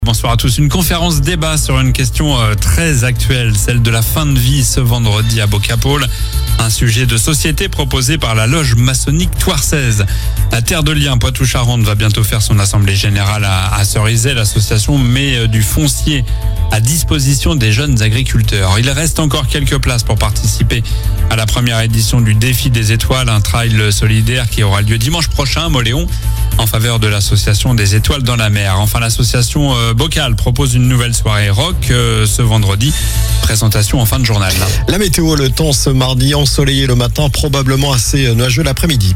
Bonsoir à tous. Une conférence débat sur une question très actuelle, celle de la fin de vie ce vendredi à Bocapaul. Un sujet de société proposé par la loge maçonnique Thouars-16. La Terre de Liens, Poitou-Charentes, va bientôt faire son assemblée générale à Cerizay. L'association met du foncier à disposition des jeunes agriculteurs. Il reste encore quelques places pour participer à la première édition du Défi des Étoiles, un trail solidaire qui aura lieu dimanche prochain à Mauléon en faveur de l'association des Étoiles dans la mer. Enfin, l'association Bocal propose une nouvelle soirée rock ce vendredi. Présentation en fin de journal. La météo, le temps ce mardi ensoleillé le matin, probablement assez nuageux l'après-midi.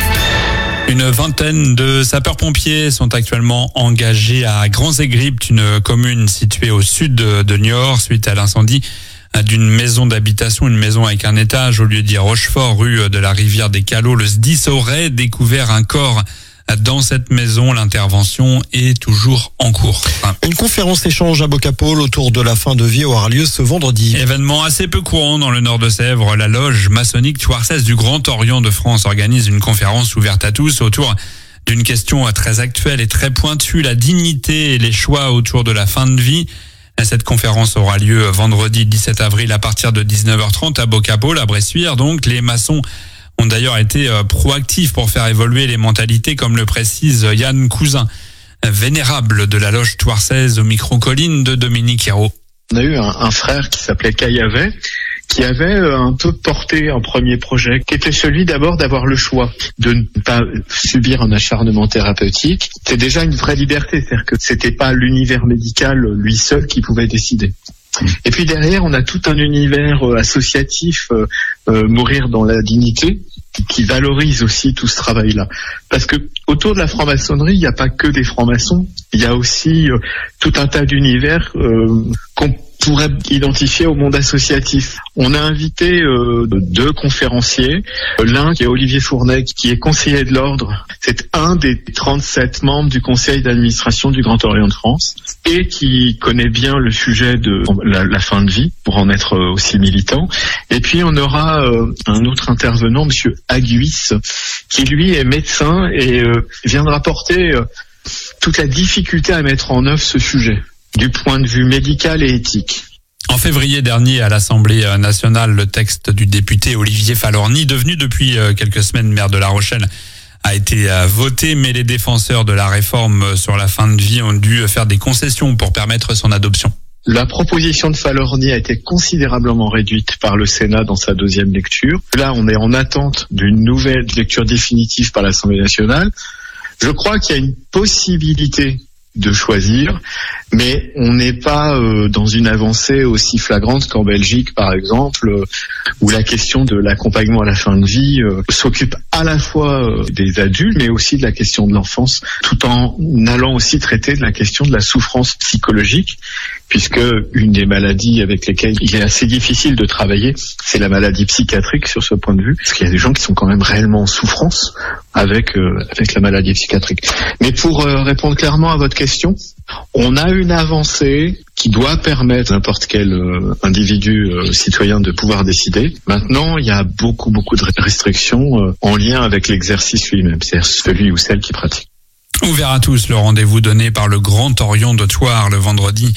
Une vingtaine de sapeurs-pompiers sont actuellement engagés à Grands-Aigript, une commune située au sud de Niort, suite à l'incendie d'une maison d'habitation, une maison avec un étage au lieu-dit Rochefort, rue de la Rivière des Calots. Le SDIS aurait découvert un corps dans cette maison. L'intervention est toujours en cours. Une conférence échange à Bocapaul autour de la fin de vie aura lieu ce vendredi. Événement assez peu courant dans le nord de Sèvres. La loge maçonnique Thouars-16 du Grand Orient de France organise une conférence ouverte à tous autour d'une question très actuelle et très pointue, la dignité et les choix autour de la fin de vie. Cette conférence aura lieu vendredi 17 avril à partir de 19h30 à Bocapaul, à Bressuire. Donc, les maçons ont d'ailleurs été proactifs pour faire évoluer les mentalités, comme le précise Yann Cousin, vénérable de la loge Thouars-16 au micro-colline de Dominique Hérault. On a eu un frère qui s'appelait Caillavet, qui avait un peu porté un premier projet, qui était celui d'abord d'avoir le choix de ne pas subir un acharnement thérapeutique. C'est déjà une vraie liberté, c'est-à-dire que c'était pas l'univers médical lui seul qui pouvait décider. Et puis derrière, on a tout un univers associatif, mourir dans la dignité, qui valorise aussi tout ce travail-là. Parce que autour de la franc-maçonnerie, il n'y a pas que des francs-maçons, il y a aussi tout un tas d'univers qu'on pourrait identifier au monde associatif. On a invité deux conférenciers. L'un qui est Olivier Fournet, qui est conseiller de l'ordre. C'est un des 37 membres du conseil d'administration du Grand Orient de France et qui connaît bien le sujet de la fin de vie pour en être aussi militant. Et puis on aura un autre intervenant, monsieur Aguis, qui lui est médecin et vient de rapporter toute la difficulté à mettre en œuvre ce sujet du point de vue médical et éthique. En février dernier, à l'Assemblée nationale, le texte du député Olivier Falorni, devenu depuis quelques semaines maire de La Rochelle, a été voté, mais les défenseurs de la réforme sur la fin de vie ont dû faire des concessions pour permettre son adoption. La proposition de Falorni a été considérablement réduite par le Sénat dans sa deuxième lecture. Là, on est en attente d'une nouvelle lecture définitive par l'Assemblée nationale. Je crois qu'il y a une possibilité de choisir, mais on n'est pas dans une avancée aussi flagrante qu'en Belgique, par exemple, où la question de l'accompagnement à la fin de vie s'occupe à la fois des adultes, mais aussi de la question de l'enfance, tout en allant aussi traiter de la question de la souffrance psychologique, puisque une des maladies avec lesquelles il est assez difficile de travailler, c'est la maladie psychiatrique sur ce point de vue, parce qu'il y a des gens qui sont quand même réellement en souffrance avec la maladie psychiatrique. Mais pour répondre clairement à votre question, on a une avancée qui doit permettre à n'importe quel individu citoyen de pouvoir décider. Maintenant, il y a beaucoup de restrictions en lien avec l'exercice lui-même, c'est-à-dire celui ou celle qui pratique. Ouvert à tous, le rendez-vous donné par le Grand Orient de Thouars le vendredi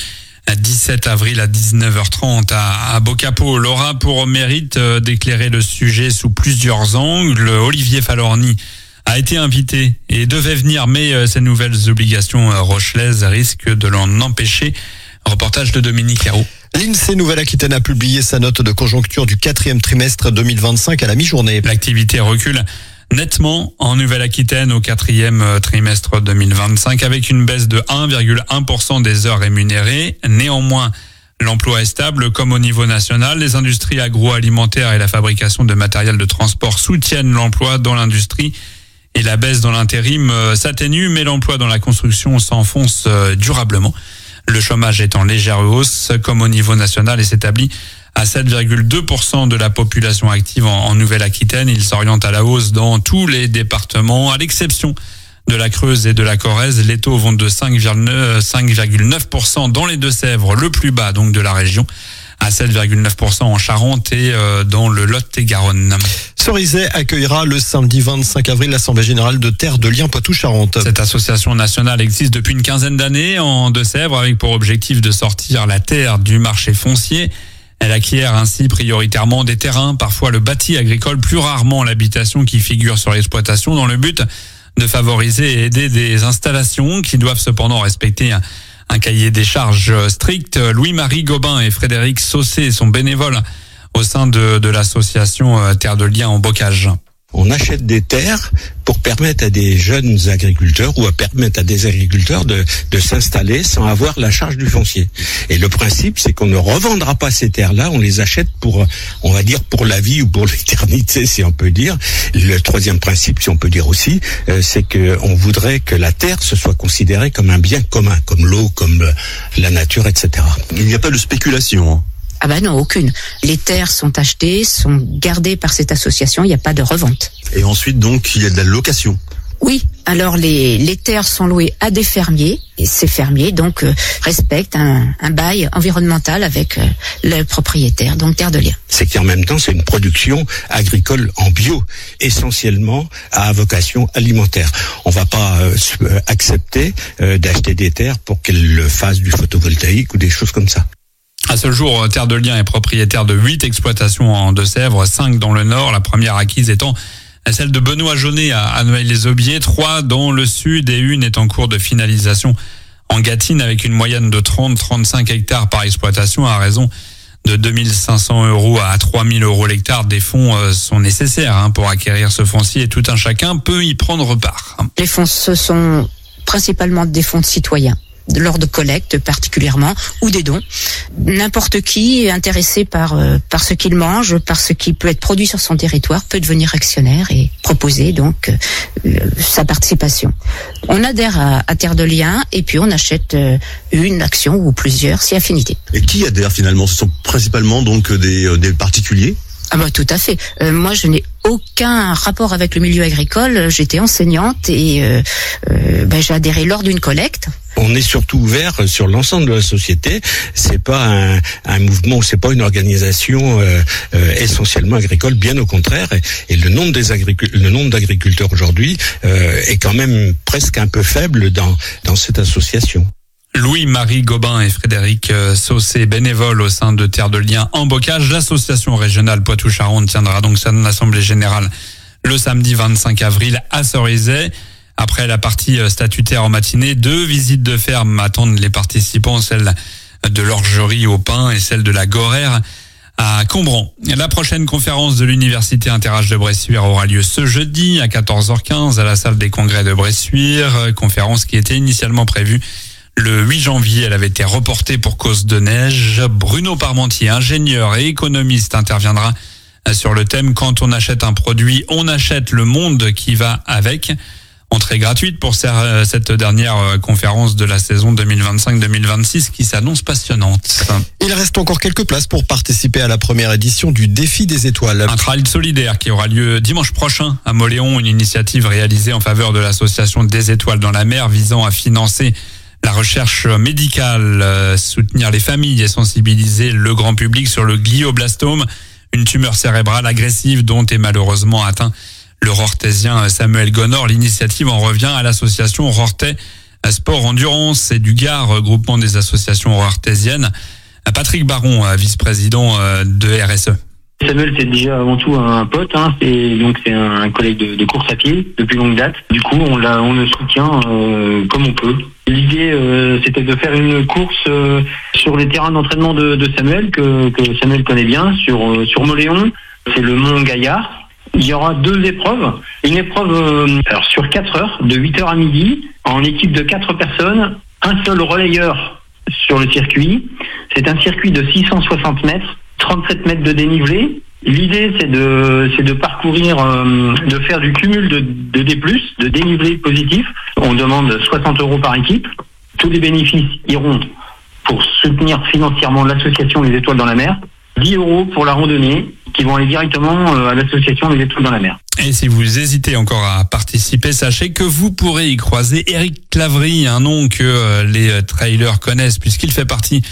17 avril à 19h30 à Bocapaul aura pour mérite d'éclairer le sujet sous plusieurs angles. Olivier Falorni a été invité et devait venir, mais ces nouvelles obligations rochelaises risquent de l'en empêcher. Reportage de Dominique Hérault. L'INSEE Nouvelle-Aquitaine a publié sa note de conjoncture du 4e trimestre 2025 à la mi-journée. L'activité recule nettement en Nouvelle-Aquitaine au 4e trimestre 2025 avec une baisse de 1,1% des heures rémunérées. Néanmoins, l'emploi est stable comme au niveau national. Les industries agroalimentaires et la fabrication de matériel de transport soutiennent l'emploi dans l'industrie et la baisse dans l'intérim s'atténue, mais l'emploi dans la construction s'enfonce durablement. Le chômage est en légère hausse comme au niveau national et s'établit à 7,2% de la population active en Nouvelle-Aquitaine. Il s'oriente à la hausse dans tous les départements, à l'exception de la Creuse et de la Corrèze. Les taux vont de 5,9% dans les Deux-Sèvres, le plus bas donc de la région, à 7,9% en Charente et dans le Lot-et-Garonne. Cerizay accueillera le samedi 25 avril l'Assemblée Générale de Terre de Liens Poitou-Charentes. Cette association nationale existe depuis une quinzaine d'années en Deux-Sèvres avec pour objectif de sortir la terre du marché foncier. Elle acquiert ainsi prioritairement des terrains, parfois le bâti agricole, plus rarement l'habitation qui figure sur l'exploitation dans le but de favoriser et aider des installations qui doivent cependant respecter un cahier des charges strict. Louis-Marie Gobin et Frédéric Saucé sont bénévoles au sein de l'association Terre de Liens en Bocage. On achète des terres pour permettre à des jeunes agriculteurs ou à permettre à des agriculteurs de s'installer sans avoir la charge du foncier. Et le principe, c'est qu'on ne revendra pas ces terres-là, on les achète pour, on va dire, pour la vie ou pour l'éternité, si on peut dire. Le troisième principe, si on peut dire aussi, c'est que on voudrait que la terre se soit considérée comme un bien commun, comme l'eau, comme la nature, etc. Il n'y a pas de spéculation, hein. Ah ben non, aucune. Les terres sont achetées, sont gardées par cette association, il n'y a pas de revente. Et ensuite, donc, il y a de la location. Oui, alors les terres sont louées à des fermiers, et ces fermiers donc respectent un bail environnemental avec le propriétaire, donc Terre de Liens. C'est qu'en même temps, c'est une production agricole en bio, essentiellement à vocation alimentaire. On va pas accepter d'acheter des terres pour qu'elles fassent du photovoltaïque ou des choses comme ça. À ce jour, Terre de Liens est propriétaire de 8 exploitations en Deux-Sèvres, 5 dans le nord, la première acquise étant celle de Benoît Jaunet à Noailles-les-Aubiers, 3 dans le sud et une est en cours de finalisation en Gâtine avec une moyenne de 30-35 hectares par exploitation à raison de 2 500 € à 3 000 € l'hectare. Des fonds sont nécessaires pour acquérir ce foncier et tout un chacun peut y prendre part. Les fonds, ce sont principalement des fonds de citoyens, lors de collectes particulièrement, ou des dons. N'importe qui est intéressé par ce qu'il mange, par ce qui peut être produit sur son territoire, peut devenir actionnaire et proposer donc sa participation. On adhère à Terre de Liens et puis on achète une action ou plusieurs si affinité. Et qui adhère finalement? Ce sont principalement donc des particuliers? Ah bah tout à fait. Moi, je n'ai aucun rapport avec le milieu agricole. J'étais enseignante et j'ai adhéré lors d'une collecte. On est surtout ouvert sur l'ensemble de la société. C'est pas un mouvement, c'est pas une organisation essentiellement agricole, bien au contraire. Et le nombre d'agriculteurs aujourd'hui est quand même presque un peu faible dans cette association. Louis-Marie Gobin et Frédéric Saucé, bénévoles au sein de Terre de Liens en Bocage. L'association régionale Poitou-Charentes tiendra donc son assemblée générale le samedi 25 avril à Cerizay. Après la partie statutaire en matinée, 2 visites de ferme attendent les participants, celle de l'Orgerie au Pin et celle de la Gorère à Combran. La prochaine conférence de l'Université Inter-Âge de Bressuire aura lieu ce jeudi à 14h15 à la salle des congrès de Bressuire. Conférence qui était initialement prévue le 8 janvier, elle avait été reportée pour cause de neige. Bruno Parmentier, ingénieur et économiste, interviendra sur le thème « Quand on achète un produit, on achète le monde qui va avec ». Entrée gratuite pour cette dernière conférence de la saison 2025-2026 qui s'annonce passionnante. Il reste encore quelques places pour participer à la première édition du Défi des étoiles. Un trail solidaire qui aura lieu dimanche prochain à Mauléon, une initiative réalisée en faveur de l'association des étoiles dans la mer visant à financer la recherche médicale, soutenir les familles et sensibiliser le grand public sur le glioblastome, une tumeur cérébrale agressive dont est malheureusement atteint le Rortaisien Samuel Gonor. L'initiative en revient à l'association Rortais Sport Endurance et du Gard, groupement des associations rortaisiennes. Patrick Baron, vice-président de RSE. Samuel, c'est déjà avant tout un pote, c'est un collègue de course à pied depuis longue date. Du coup, on le soutient comme on peut. L'idée, c'était de faire une course sur les terrains d'entraînement de Samuel, que Samuel connaît bien, sur Mauléon. C'est le Mont Gaillard. Il y aura 2 épreuves. Une épreuve sur 4 heures, de 8h à midi, en équipe de 4 personnes, un seul relayeur sur le circuit. C'est un circuit de 660 mètres, 37 mètres de dénivelé. L'idée, c'est de parcourir, de faire du cumul de D+, de dénivelé positif. On demande 60 € par équipe. Tous les bénéfices iront pour soutenir financièrement l'association Les Étoiles dans la mer. 10 € pour la randonnée, qui vont aller directement à l'association Les Étoiles dans la mer. Et si vous hésitez encore à participer, sachez que vous pourrez y croiser Eric Claverie, un nom que les trailers connaissent puisqu'il fait partie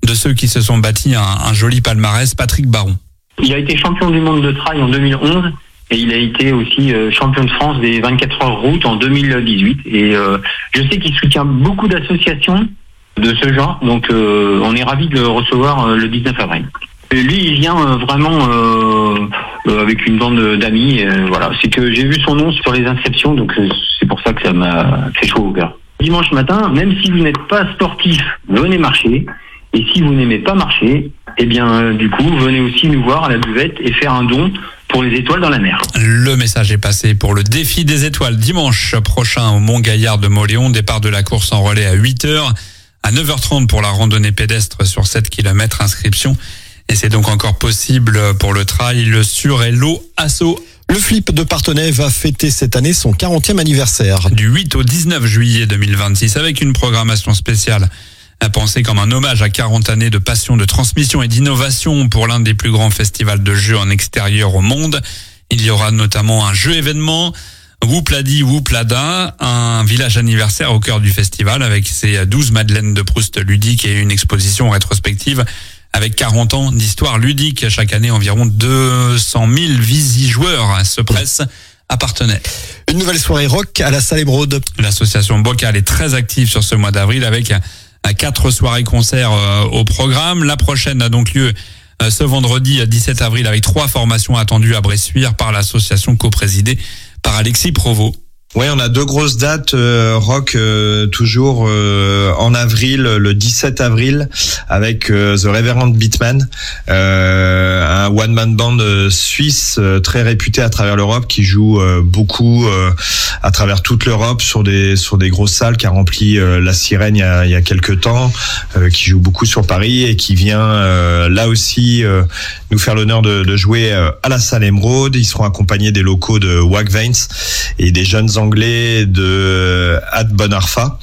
de ceux qui se sont bâtis un joli palmarès, Patrick Baron. Il a été champion du monde de trail en 2011 et il a été aussi champion de France des 24 heures route en 2018. Et je sais qu'il soutient beaucoup d'associations de ce genre, donc on est ravis de le recevoir le 19 avril. Et lui, il vient vraiment avec une bande d'amis. Voilà, c'est que j'ai vu son nom sur les inscriptions, donc c'est pour ça que ça m'a fait chaud au cœur. Dimanche matin, même si vous n'êtes pas sportif, venez marcher. Et si vous n'aimez pas marcher, eh bien, du coup, venez aussi nous voir à la buvette et faire un don pour les étoiles dans la mer. Le message est passé pour le défi des étoiles dimanche prochain au Mont-Gaillard de Mauléon. Départ de la course en relais à 8h, à 9h30 pour la randonnée pédestre sur 7 km. Inscription. Et c'est donc encore possible pour le trail, le sur et l'eau Asso. Le Flip de Parthenay va fêter cette année son 40e anniversaire. Du 8 au 19 juillet 2026 avec une programmation spéciale pensée comme un hommage à 40 années de passion, de transmission et d'innovation pour l'un des plus grands festivals de jeux en extérieur au monde. Il y aura notamment un jeu événement, Whoopladi Whooplada, un village anniversaire au cœur du festival avec ses 12 Madeleines de Proust ludiques et une exposition rétrospective avec 40 ans d'histoire ludique. Chaque année, environ 200 000 visijoueurs se pressent à Parthenay. Une nouvelle soirée rock à la Salle Émeraude. L'association Bocal est très active sur ce mois d'avril avec 4 soirées-concerts au programme. La prochaine a donc lieu ce vendredi 17 avril avec 3 formations attendues à Bressuire par l'association coprésidée par Alexis Provost. Ouais, on a 2 grosses dates rock toujours en avril, le 17 avril avec The Reverend Beatman, un one man band suisse très réputé à travers l'Europe qui joue beaucoup à travers toute l'Europe sur des grosses salles, qui a rempli la Sirène il y a quelques temps, qui joue beaucoup sur Paris et qui vient là aussi nous faire l'honneur de jouer à la Salle Émeraude. Ils seront accompagnés des locaux de Wack Veins et des jeunes anglais de Ad Bonarfa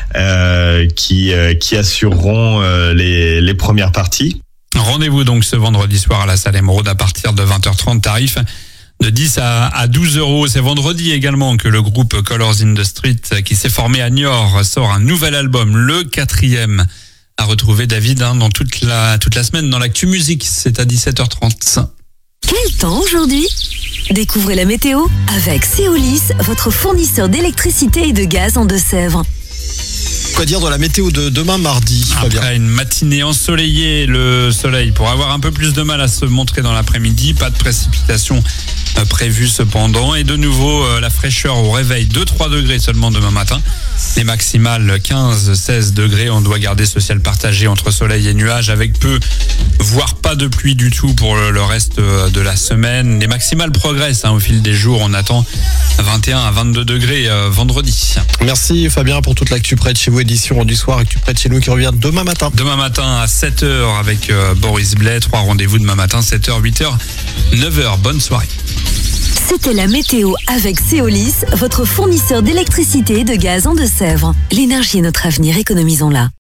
qui assureront les premières parties. Rendez-vous donc ce vendredi soir à la Salle Émeraude à partir de 20h30, tarif de 10 à 12 euros. C'est vendredi également que le groupe Colors in the Street, qui s'est formé à Niort, sort un nouvel album, le 4e. À retrouver David dans toute la semaine dans l'actu musique, c'est à 17h30. Quel temps aujourd'hui ? Découvrez la météo avec Seolis, votre fournisseur d'électricité et de gaz en Deux-Sèvres. Quoi dire de la météo de demain mardi, Fabien ? Après une matinée ensoleillée, le soleil pourra avoir un peu plus de mal à se montrer dans l'après-midi. Pas de précipitations prévues cependant. Et de nouveau, la fraîcheur au réveil, 2-3 degrés seulement demain matin. Les maximales 15-16 degrés. On doit garder ce ciel partagé entre soleil et nuages avec peu, voire pas de pluie du tout pour le reste de la semaine. Les maximales progressent au fil des jours. On attend 21 à 22 degrés vendredi. Merci Fabien pour toute l'actu près de chez vous, édition du soir, actu près de chez nous qui revient demain matin. Demain matin à 7h avec Boris Blais. 3 rendez-vous demain matin, 7h, 8h, 9h. Bonne soirée. C'était la météo avec Seolis, votre fournisseur d'électricité et de gaz en Deux-Sèvres. L'énergie est notre avenir, économisons-la.